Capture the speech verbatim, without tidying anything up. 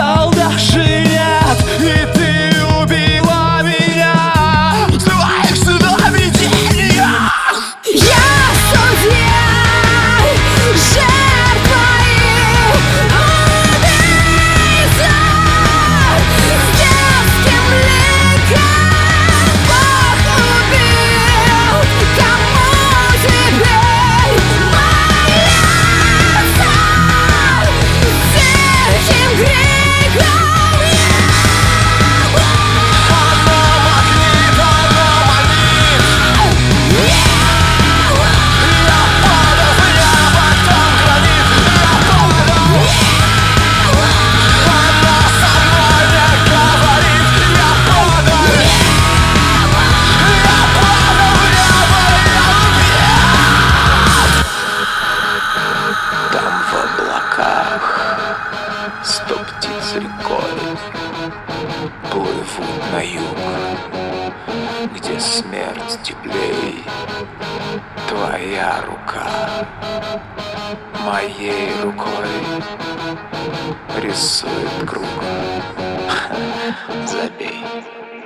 сказал даже нет, и ты убила меня в своих сновидениях. Я судья, жертвой убийца, с детским ликом Бог убил. Кому теперь молиться? С тихим криком Там в облаках сто птиц рекой плывут на юг, где смерть теплей. Твоя рука моей рукой рисует круг. Забей.